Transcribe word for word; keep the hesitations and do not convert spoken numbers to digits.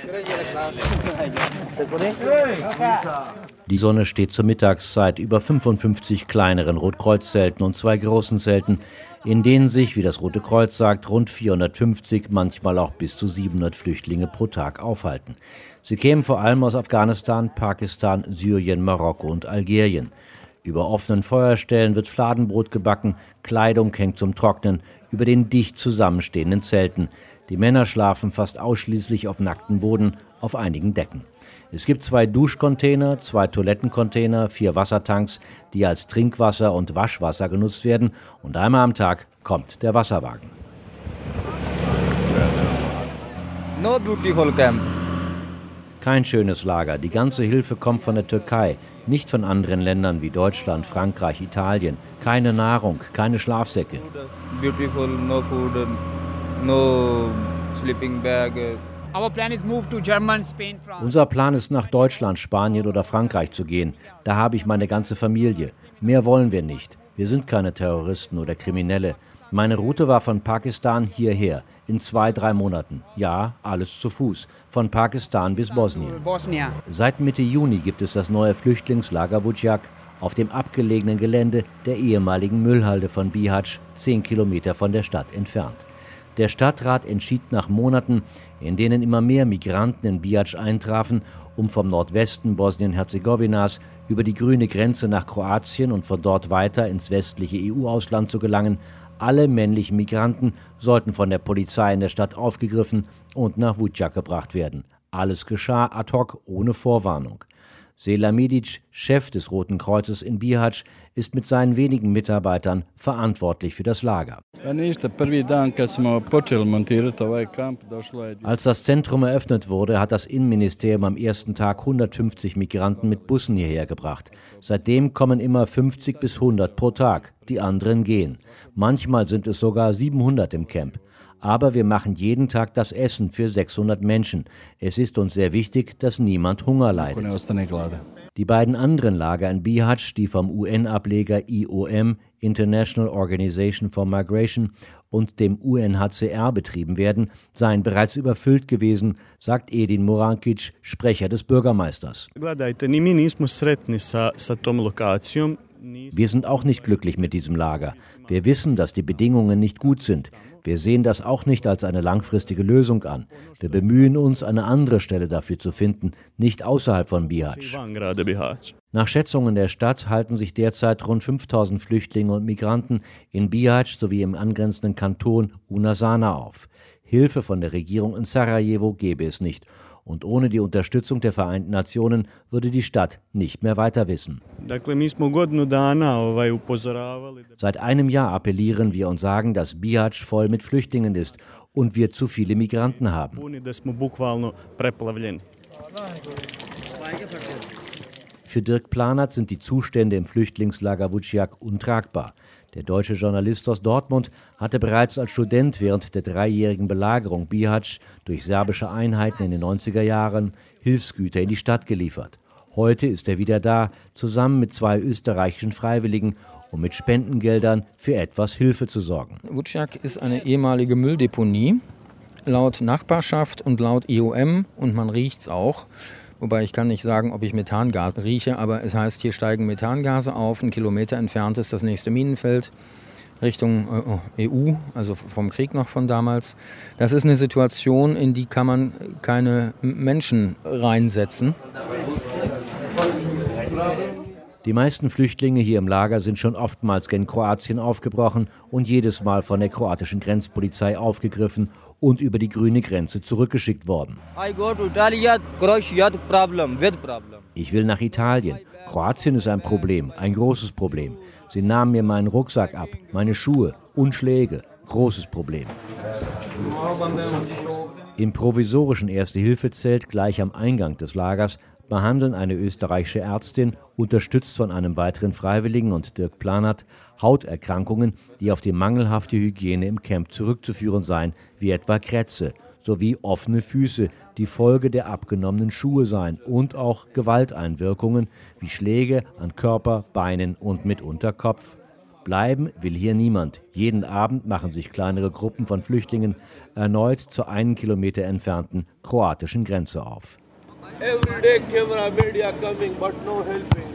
Die Sonne steht zur Mittagszeit über fünfundfünfzig kleineren Rotkreuz-Zelten und zwei großen Zelten, in denen sich, wie das Rote Kreuz sagt, rund vierhundertfünfzig, manchmal auch bis zu siebenhundert Flüchtlinge pro Tag aufhalten. Sie kämen vor allem aus Afghanistan, Pakistan, Syrien, Marokko und Algerien. Über offenen Feuerstellen wird Fladenbrot gebacken, Kleidung hängt zum Trocknen über den dicht zusammenstehenden Zelten. Die Männer schlafen fast ausschließlich auf nacktem Boden, auf einigen Decken. Es gibt zwei Duschcontainer, zwei Toilettencontainer, vier Wassertanks, die als Trinkwasser und Waschwasser genutzt werden, und einmal am Tag kommt der Wasserwagen. No beautiful camp. Kein schönes Lager. Die ganze Hilfe kommt von der Türkei, nicht von anderen Ländern wie Deutschland, Frankreich, Italien. Keine Nahrung, keine Schlafsäcke. Beautiful, no food, no sleeping bag. Unser Plan ist, nach Deutschland, Spanien oder Frankreich zu gehen. Da habe ich meine ganze Familie. Mehr wollen wir nicht. Wir sind keine Terroristen oder Kriminelle. Meine Route war von Pakistan hierher, in zwei, drei Monaten. Ja, alles zu Fuß, von Pakistan bis Bosnien. Seit Mitte Juni gibt es das neue Flüchtlingslager Vučjak auf dem abgelegenen Gelände der ehemaligen Müllhalde von Bihać, zehn Kilometer von der Stadt entfernt. Der Stadtrat entschied nach Monaten, in denen immer mehr Migranten in Bihać eintrafen, um vom Nordwesten Bosnien-Herzegowinas über die grüne Grenze nach Kroatien und von dort weiter ins westliche E U-Ausland zu gelangen. Alle männlichen Migranten sollten von der Polizei in der Stadt aufgegriffen und nach Vučjak gebracht werden. Alles geschah ad hoc, ohne Vorwarnung. Sela Medić, Chef des Roten Kreuzes in Bihać, ist mit seinen wenigen Mitarbeitern verantwortlich für das Lager. Als das Zentrum eröffnet wurde, hat das Innenministerium am ersten Tag hundertfünfzig Migranten mit Bussen hierher gebracht. Seitdem kommen immer fünfzig bis hundert pro Tag. Die anderen gehen. Manchmal sind es sogar siebenhundert im Camp. Aber wir machen jeden Tag das Essen für sechshundert Menschen. Es ist uns sehr wichtig, dass niemand Hunger leidet. Die beiden anderen Lager in Bihać, die vom U N-Ableger I O M, International Organization for Migration, und dem U N H C R betrieben werden, seien bereits überfüllt gewesen, sagt Edin Murankic, Sprecher des Bürgermeisters. Wir sind auch nicht glücklich mit diesem Lager. Wir wissen, dass die Bedingungen nicht gut sind. Wir sehen das auch nicht als eine langfristige Lösung an. Wir bemühen uns, eine andere Stelle dafür zu finden, nicht außerhalb von Bihać. Nach Schätzungen der Stadt halten sich derzeit rund fünftausend Flüchtlinge und Migranten in Bihać sowie im angrenzenden Kanton Una-Sana auf. Hilfe von der Regierung in Sarajevo gäbe es nicht. Und ohne die Unterstützung der Vereinten Nationen würde die Stadt nicht mehr weiter wissen. Seit einem Jahr appellieren wir und sagen, dass Bihać voll mit Flüchtlingen ist und wir zu viele Migranten haben. Für Dirk Planert sind die Zustände im Flüchtlingslager Vučjak untragbar. Der deutsche Journalist aus Dortmund hatte bereits als Student während der dreijährigen Belagerung Bihać durch serbische Einheiten in den neunziger Jahren Hilfsgüter in die Stadt geliefert. Heute ist er wieder da, zusammen mit zwei österreichischen Freiwilligen, um mit Spendengeldern für etwas Hilfe zu sorgen. Vučjak ist eine ehemalige Mülldeponie, laut Nachbarschaft und laut I O M, und man riecht's auch. Wobei ich kann nicht sagen, ob ich Methangas rieche, aber es heißt, hier steigen Methangase auf. Ein Kilometer entfernt ist das nächste Minenfeld Richtung äh, E U, also vom Krieg noch von damals. Das ist eine Situation, in die kann man keine Menschen reinsetzen. Die meisten Flüchtlinge hier im Lager sind schon oftmals gen Kroatien aufgebrochen und jedes Mal von der kroatischen Grenzpolizei aufgegriffen und über die grüne Grenze zurückgeschickt worden. Ich will nach Italien. Kroatien ist ein Problem, ein großes Problem. Sie nahmen mir meinen Rucksack ab, meine Schuhe und Schläge. Großes Problem. Im provisorischen Erste-Hilfe-Zelt gleich am Eingang des Lagers behandeln eine österreichische Ärztin, unterstützt von einem weiteren Freiwilligen und Dirk Planert, Hauterkrankungen, die auf die mangelhafte Hygiene im Camp zurückzuführen seien, wie etwa Krätze, sowie offene Füße, die Folge der abgenommenen Schuhe seien, und auch Gewalteinwirkungen wie Schläge an Körper, Beinen und mitunter Kopf. Bleiben will hier niemand. Jeden Abend machen sich kleinere Gruppen von Flüchtlingen erneut zur einen Kilometer entfernten kroatischen Grenze auf. Every day camera media coming, but no helping.